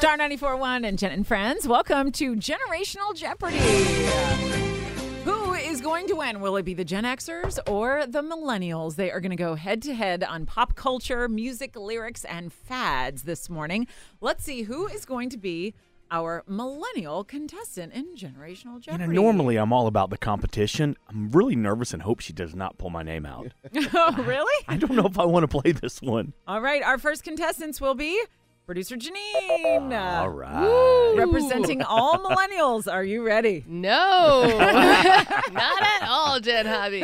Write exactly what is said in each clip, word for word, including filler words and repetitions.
Star ninety-four point one and Jen and Friends. Welcome to Generational Jeopardy. Who is going to win? Will it be the Gen Xers or the Millennials? They are going to go head-to-head on pop culture, music, lyrics, and fads this morning. Let's see who is going to be our millennial contestant in Generational Jeopardy. You know, normally I'm all about the competition. I'm really nervous and hope she does not pull my name out. Oh, really? I don't know if I want to play this one. All right, our first contestants will be producer Janine. All right. Woo. Representing all millennials. Are you ready? No. Not at all, Jen Hobby.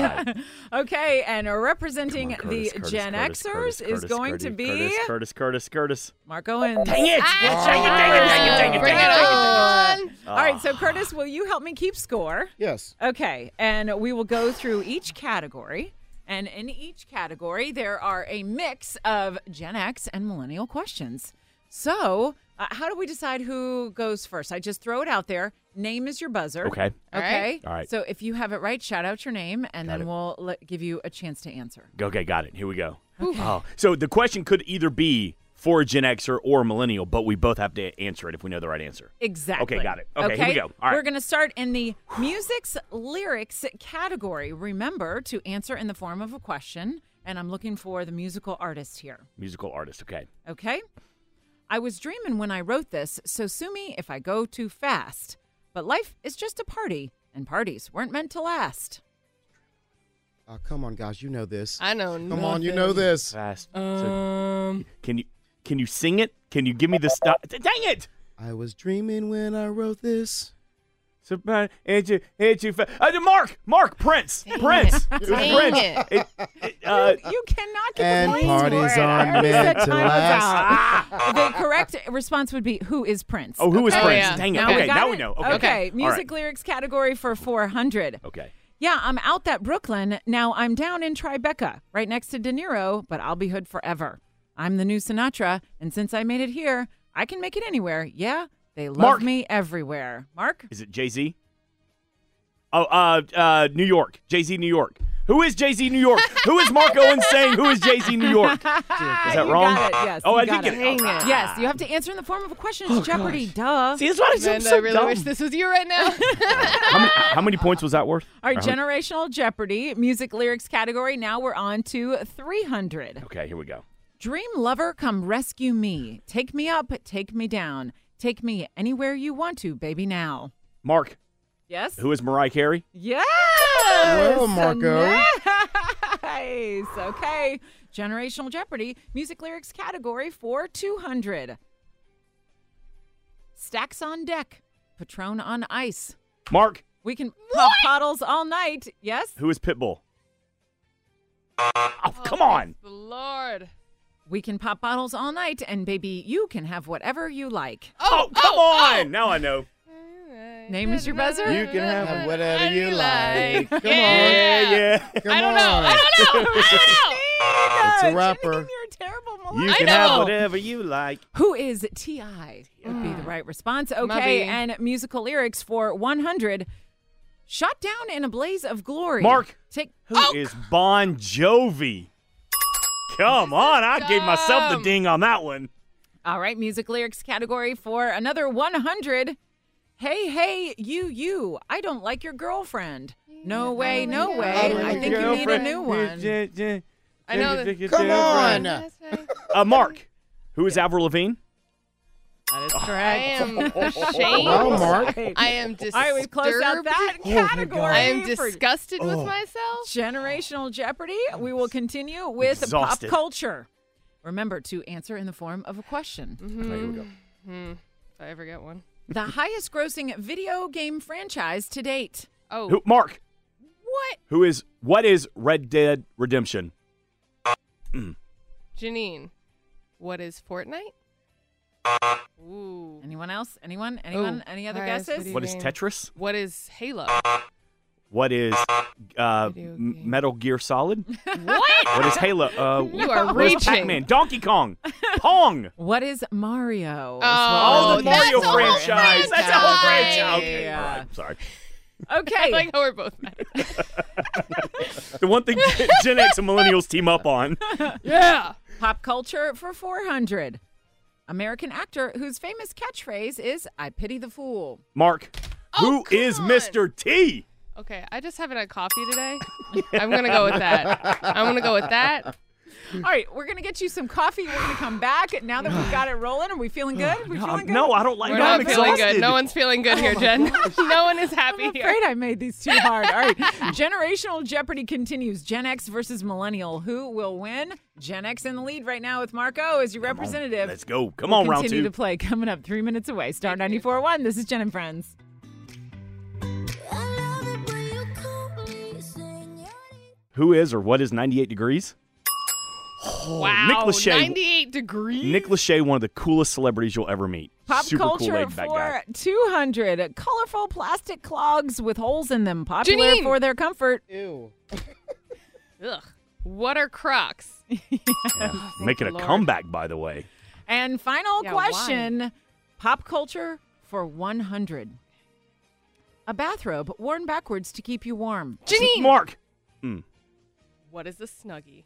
Okay, and representing Come on, Curtis, the Curtis, Gen Curtis, Xers Curtis, is Curtis, going Curtis, to be Curtis, Curtis, Curtis, Curtis. Mark Owens. Dang it! Ah, Dang it, dang it, dang it, dang it, Bring dang it it, on. All right, so Curtis, will you help me keep score? Yes. Okay, and we will go through each category. And in each category, there are a mix of Gen X and millennial questions. So, uh, how do we decide who goes first? I just throw it out there. Name is your buzzer. Okay. Okay. All right. So, if you have it right, shout out your name, and Got then it. we'll let, give you a chance to answer. Okay, got it. Here we go. Oh, so the question could either be for a Gen Xer or a millennial, but we both have to answer it if we know the right answer. Exactly. Okay, got it. Okay, here we go. All right. We're going to start in the music's lyrics category. Remember to answer in the form of a question, and I'm looking for the musical artist here. Musical artist, okay. Okay? I was dreaming when I wrote this, so sue me if I go too fast. But life is just a party, and parties weren't meant to last. Oh, come on, guys. You know this. I know Come on, you know this. Fast. Um, So, can you can you sing it? Can you give me the stuff? Dang it! I was dreaming when I wrote this. Surprise! Ain't you? Ain't you? Fa- uh, Mark! Mark! Prince! Dang Prince! it. It was Dang Prince. it. It- it, uh, You cannot get And the points parties for it. I aren't already said meant to time was last. out. The correct response would be, who is Prince? oh, who is Okay. Prince? Oh, yeah. Dang it! Now okay, we got now it? we know. Okay, Okay. All music right. lyrics category for four hundred. Okay. Yeah, I'm out that Brooklyn. Now I'm down in Tribeca, right next to De Niro, but I'll be hood forever. I'm the new Sinatra, and since I made it here, I can make it anywhere. Yeah, they love Mark. me everywhere. Mark? Is it Jay-Z? Oh, uh, uh, New York. Jay-Z, New York. Who is Jay-Z, New York? Who is Mark Owens saying who is Jay-Z, New York? Is that You wrong? got it. Yes. Oh, you I got did get it. Dang it. Yes, you have to answer in the form of a question. It's Jeopardy, duh. See, that's what I said. And so I really dumb. wish this was you right now. How many, how many points was that worth? All right, Or how many- generational Jeopardy, music lyrics category. Now we're on to three hundred. Okay, here we go. Dream lover, come rescue me. Take me up, take me down. Take me anywhere you want to, baby, now. Mark, Yes? who is Mariah Carey? Yes! Well, Marco. Nice. Okay. Generational Jeopardy, music lyrics category for two hundred. Stacks on deck, Patron on ice. Mark, We can pop bottles all night. Yes? who is Pitbull? Oh, come on. The Lord. We can pop bottles all night, and baby, you can have whatever you like. Oh, come on. Now I know. Name is your buzzer? You can have Have whatever you like. Come Yeah. Yeah, yeah. Come I don't know. on. I don't know. I It's a Janine, rapper. You're a terrible You millennial. can know. have whatever you like. Who is T I would be the right response. Okay, Mubby. and musical lyrics for one hundred. Shot down in a blaze of glory. Mark. Take Who is Bon Jovi? Come on. I gave myself the dumb. ding on that one. All right, music lyrics category for another one hundred. Hey, hey, you, you. I don't like your girlfriend. No way, no way. I don't I like think your you need a girlfriend. new one. I know that- Come on. That's right. Uh, Mark. Who is Avril Lavigne? That is I correct. am ashamed. Well, Mark. I am disturbed. All right, we've closed out that Oh, my category. God. I am for disgusted with Oh. myself. Generational Jeopardy. We will continue with Exhausted. pop culture. Remember to answer in the form of a question. Mm-hmm. Okay, here we go. Hmm. If I ever get one. The highest grossing video game franchise to date. Oh. Who, Mark. What? Who is, what is Red Dead Redemption? Janine. What is Fortnite? Ooh. Anyone else? Anyone? Anyone? Ooh, Any other highest guesses? video What is game. Tetris? What is Halo? What is uh, Video M- game. Metal Gear Solid? What? What is Halo? Uh, You are what is reaching. Pac-Man? Donkey Kong? Pong? What is Mario? is what Oh, we're Oh, the looking Mario that's a whole franchise. That's a whole franchise. franchise. Okay, Yeah. all right. Sorry. I Okay. like how we're both mad. The one thing Gen X and millennials team up on. Yeah. Pop culture for four hundred. American actor whose famous catchphrase is, I pity the fool. Mark, Oh, who is come on. Mister T? Okay, I just haven't had coffee today. I'm going to go with that. I'm going to go with that. All right, we're going to get you some coffee. We're going to come back. Now that we've got it rolling, are we feeling good? we No, feeling good? no, I don't like We're no, not I'm feeling exhausted. good. No one's feeling good here, Jen. No one is happy I'm here. afraid I made these too hard. All right, generational Jeopardy continues. Gen X versus Millennial. Who will win? Gen X in the lead right now with Marco as your representative. Let's go. Come We'll on, round continue two. to play. Coming up three minutes away. Star ninety-four point one. This is Jen and Friends. Who is or what is ninety-eight degrees? Wow, Nick Lachey. ninety-eight degrees. Nick Lachey, one of the coolest celebrities you'll ever meet. Pop Super culture cool laid back for guy. two hundred. Colorful plastic clogs with holes in them. Popular Janine. for their comfort. Ew. Ugh. What are Crocs? Making a Lord. comeback, by the way. And final Yeah, why? question. Pop culture for one hundred. A bathrobe worn backwards to keep you warm. Janine. Mark. What is a Snuggie?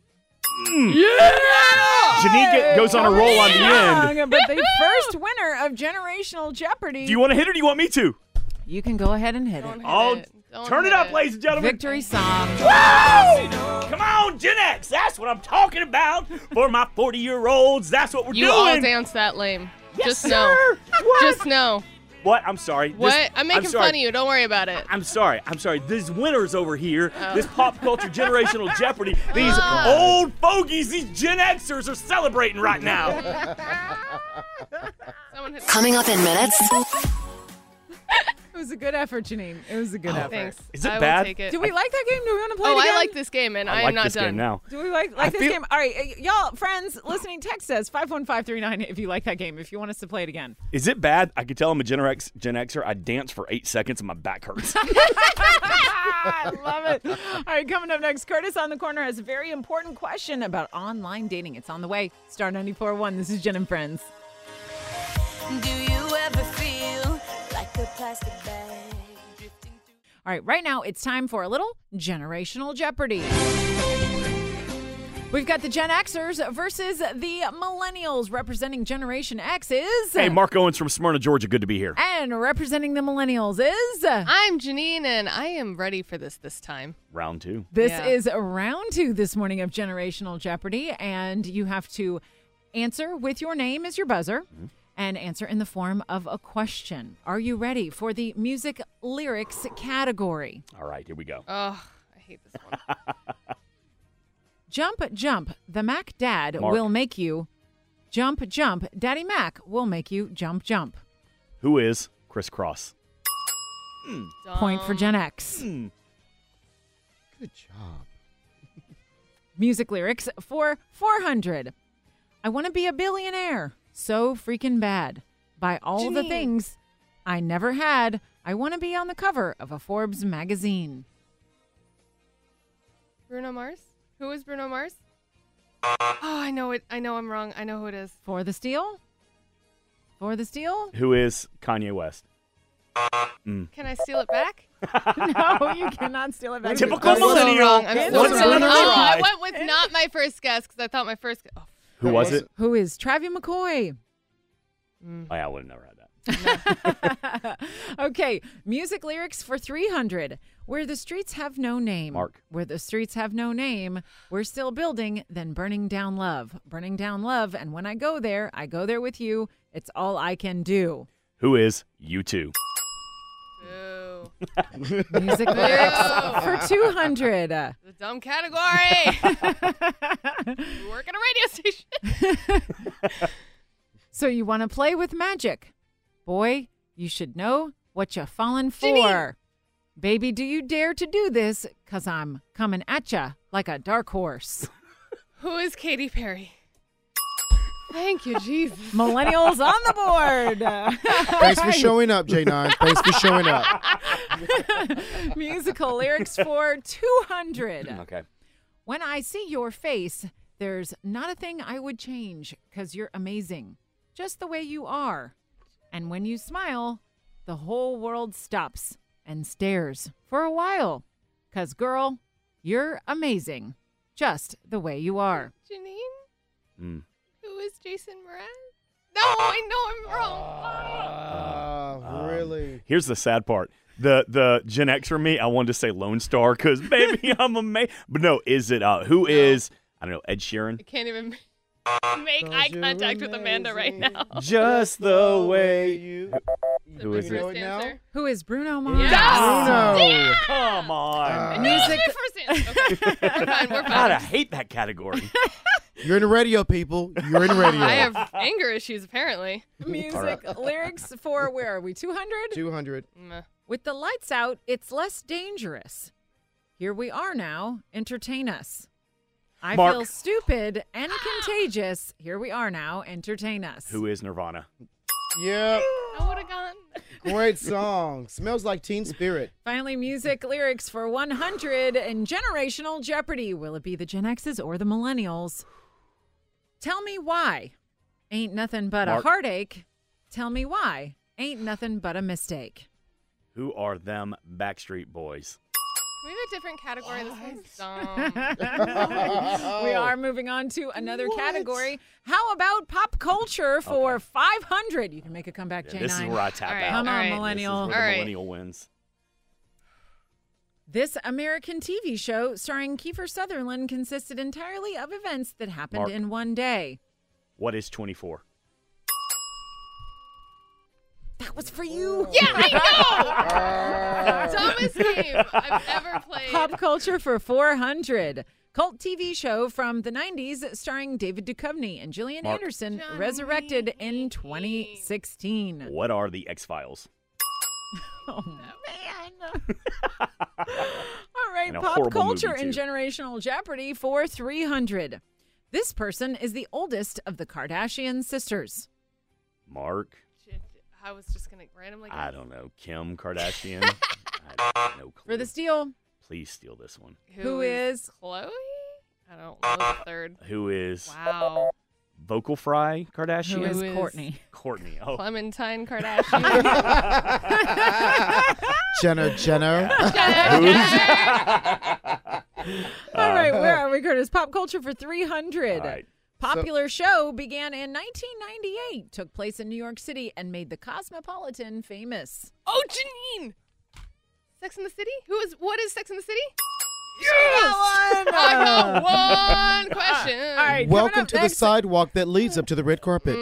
Janine get- goes on a roll on the end. Young, But the first winner of Generational Jeopardy. Do you want to hit or do you want me to? You can go ahead and hit Don't it. hit Oh, it. Don't turn it hit up, ladies and gentlemen. Victory song. Woo! Come on, Gen X. That's what I'm talking about. For my forty-year-olds, that's what we're You doing. all dance that lame. Yes, Just sir. know. What? Just know. What? I'm sorry. This- What? I'm making sorry. fun of you. Don't worry about it. I'm sorry. I'm sorry. These winners over here, Oh. this pop culture generational Jeopardy, these Oh. old fogies, these Gen Xers are celebrating right now. Someone hit Coming up in minutes. It was a good effort, Janine. It was a good effort. Thanks. Is it I will bad? take it. Do we like that game? Do we want to play Oh, it again? I like this game, and I, I am like not this done. game now. Do we like like I this feel- game? All right, uh, y'all, friends listening, text us five one five three nine if you like that game. If you want us to play it again. Is it bad? I could tell I'm a Gen X, Gen Xer. I dance for eight seconds and my back hurts. I love it. All right, coming up next, Curtis on the Corner has a very important question about online dating. It's on the way. Star ninety-four point one. This is Jen and Friends. Do you ever feel like a plastic bag drifting through? All right, right now it's time for a little generational Jeopardy. We've got the Gen Xers versus the Millennials. Representing Generation X is... Hey, Mark Owens from Smyrna, Georgia. Good to be here. And representing the Millennials is... I'm Janine, and I am ready for this this time. Round two. This Yeah. is round two this morning of Generational Jeopardy, and you have to answer with your name as your buzzer and answer in the form of a question. Are you ready for the music lyrics category? All right, here we go. Oh, I hate this one. Jump, jump, the Mac Dad Mark. will make you. Jump, jump, Daddy Mac will make you jump, jump. Who is Chris Cross? Point for Dumb. Gen X. Hmm. Good job. Music lyrics for four hundred. I want to be a billionaire. So freaking bad. Buy all the Janine. things I never had. I want to be on the cover of a Forbes magazine. Bruno Mars? Who is Bruno Mars? Oh, I know it. I know I'm wrong. I know who it is. For the steal? For the steal? Who is Kanye West? Can I steal it back? No, you cannot steal it back. Typical I'm so millennial. wrong. I'm so Once wrong. another Oh, try. I went with not my first guess because I thought my first. Gu- oh, Who was it? Who is Travis McCoy? Oh, yeah, I would have never had that. Okay, music lyrics for three hundred. Where the streets have no name. Mark. Where the streets have no name. We're still building, then burning down love. Burning down love, and when I go there, I go there with you. It's all I can do. Who is U two? boo. Music lyrics for two hundred. The dumb category. You work at a radio station. So you want to play with magic? Boy, you should know what you're falling for. Janine. Baby, do you dare to do this? Because I'm coming at ya like a dark horse. Who is Katy Perry? Thank you, Jesus. Millennials on the board. Thanks for showing up, J nine. Thanks for showing up. Musical lyrics for two hundred. Okay. When I see your face, there's not a thing I would change because you're amazing, just the way you are. And when you smile, the whole world stops and stares for a while. Because, girl, you're amazing, just the way you are. Janine? Mm. Who is Jason Mraz? No, I know I'm wrong. Uh, really? Here's the sad part. The the Gen Xer me, I wanted to say Lone Star because baby, I'm amazing. But no, is it uh who is I don't know, Ed Sheeran? I can't even make eye you're contact with Amanda right amazing. now. Just the way you. Who is You know it? it now? Answer. Who is Bruno Mars? Yes! Bruno. Come on. Uh, Music. My first answer. Okay, we're fine. We're God, I fine. hate that category. You're in radio, people. You're in radio. I have anger issues apparently. Music lyrics for where are we? two hundred? two hundred. Meh. With the lights out, it's less dangerous. Here we are now. Entertain us. I Mark. feel stupid and contagious. Here we are now. Entertain us. Who is Nirvana? Yep. I would have gone. Great song. Smells like Teen Spirit. Finally, music lyrics for one hundred and Generational Jeopardy. Will it be the Gen X's or the Millennials? Tell me why. Ain't nothing but Mark. a heartache. Tell me why. Ain't nothing but a mistake. Who are them Backstreet Boys? Can we have a different category? This one's dumb. We are moving on to another category. How about pop culture for five hundred? You can make a comeback, Yeah, J nine. this is where I tap All right. out. Come on, All right. This is millennial. where the All right. millennial wins. This American T V show starring Kiefer Sutherland consisted entirely of events that happened Mark. in one day. What is twenty-four? That was for you. Yeah, I know. Dumbest game I've ever played. Pop culture for four hundred. Cult T V show from the nineties starring David Duchovny and Gillian Mark. Anderson, Johnny. resurrected in twenty sixteen. What are the X-Files? Oh, man. All right, And a pop horrible culture movie, in too. Generational Jeopardy for three hundred. This person is the oldest of the Kardashian sisters. Mark? Shit, I was just gonna randomly. I don't know. Kim Kardashian? I have no clue. For the steal, Please steal this one. who is Chloe? I don't know the third. Who is Wow. Vocal Fry Kardashian? who is is- Courtney? Courtney. Oh, Clementine Kardashian. Jenna, Jenna. All right, where are we, Curtis? Pop culture for three hundred. All right. Popular show began in nineteen ninety-eight, took place in New York City, and made the Cosmopolitan famous. Oh, Janine. Sex in the City? Who is? What is Sex in the City? Yes! I got one question. All right, coming Welcome up to the next, sidewalk that leads up to the red carpet.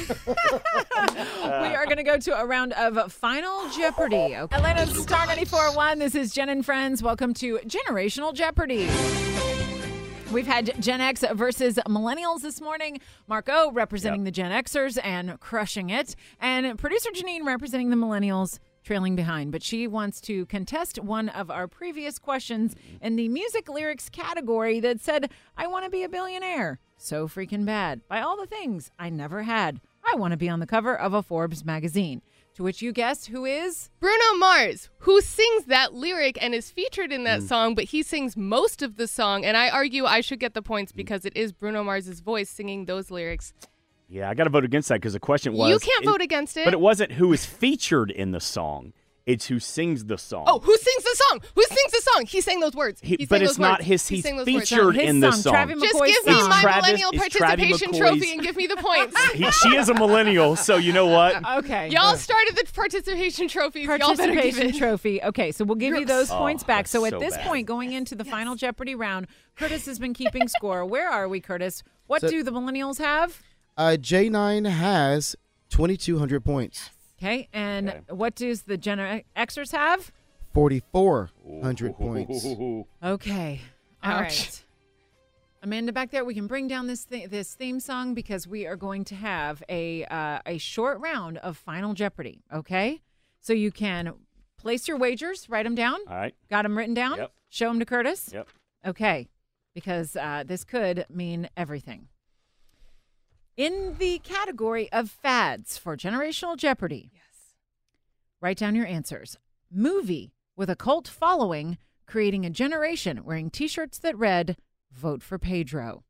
we are going to go to a round of Final Jeopardy. Okay. Atlanta's Star ninety-four point one. This is Jen and Friends. Welcome to Generational Jeopardy. We've had Gen X versus Millennials this morning. Marco representing Yep. the Gen Xers and crushing it. And producer Janine representing the Millennials, trailing behind. But she wants to contest one of our previous questions in the music lyrics category that said, I want to be a billionaire. So freaking bad. By all the things I never had. I want to be on the cover of a Forbes magazine. To which you guessed who is? Bruno Mars, who sings that lyric and is featured in that song, but he sings most of the song. And I argue I should get the points because it is Bruno Mars's voice singing those lyrics. Yeah, I got to vote against that because the question was. You can't it- vote against it. But it wasn't who is featured in the song. It's who sings the song. Oh, who sings the song? Who sings the song? He sang those words. He- He but sang it's those not words. his. He He's sang those words. featured His in the song, song. Travis Just McCoy's give me song. my Travis- millennial it's Travis participation McCoy's- trophy and give me the points. He, she is a millennial, so you know what? Okay. Y'all started the participation trophies. Y'all better give Participation it. trophy. Okay, so we'll give you those Oh, points back. that's So at so this bad. point, going into the final Jeopardy round, Curtis has been keeping score. Where are we, Curtis? What So- do the millennials have? Uh, J nine has twenty-two hundred points. Okay, and Okay. what does the Gen Xers have? forty-four hundred points. Ooh. Okay, all Ouch. right. Amanda, back there, we can bring down this th- this theme song because we are going to have a uh, a short round of Final Jeopardy. Okay, so you can place your wagers, write them down. All right. Got them written down. Yep. Show them to Curtis. Yep. Okay, because uh, this could mean everything. In the category of fads for Generational Jeopardy, Yes. write down your answers. Movie with a cult following, creating a generation wearing T-shirts that read, "Vote for Pedro."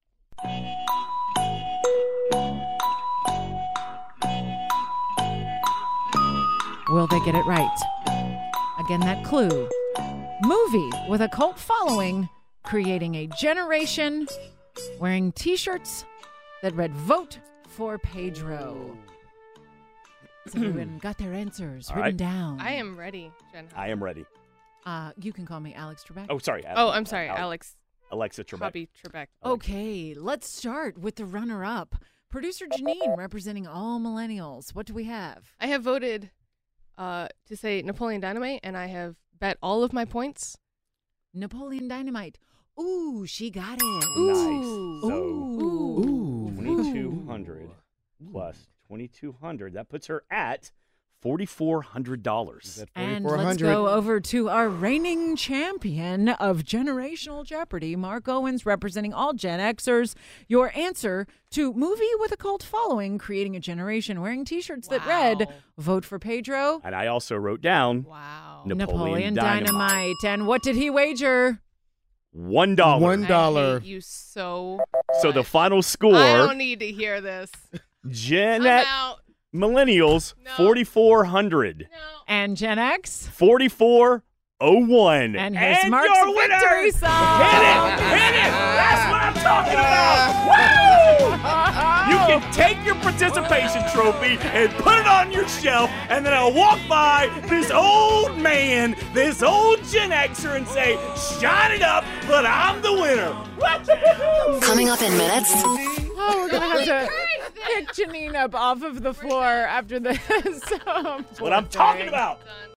Will they get it right? Again, that clue. Movie with a cult following, creating a generation wearing T-shirts that read, "Vote for Pedro. Has everyone got their answers All written right. down? I am ready, Jen. I am ready. Uh, you can call me Alex Trebek. Oh, sorry. Oh, I'm sorry, Alex. Alexa Trebek. Hobby Trebek. Okay, let's start with the runner-up. Producer Janine representing all millennials. What do we have? I have voted uh, to say Napoleon Dynamite, and I have bet all of my points. Napoleon Dynamite. Ooh, she got it. Nice. So Ooh. Ooh. twenty-two hundred plus twenty-two hundred. That puts her at forty-four hundred dollars. And forty-four let's hundred. go over to our reigning champion of Generational Jeopardy, Mark Owens, representing all Gen Xers. Your answer to movie with a cult following, creating a generation, wearing T-shirts that read, Wow. vote for Pedro. And I also wrote down Wow. Napoleon Napoleon Dynamite. Dynamite. And what did he wager? one dollar. One I dollar. hate you so. So the much. final I score, don't need to hear this. Gen I'm X out. Millennials, No. forty-four hundred. No. And Gen X? forty-four oh one. And here's Mark's your winner, victory song. Hit it! Hit it! That's what I'm talking about! Woo! You can take your participation trophy and put it on your shelf, and then I'll walk by this old man, this old Gen Xer, and say, shine it up, but I'm the winner. Coming up in minutes. Oh, we're going to have to pick Janine up off of the floor after this. That's what I'm talking about. Done.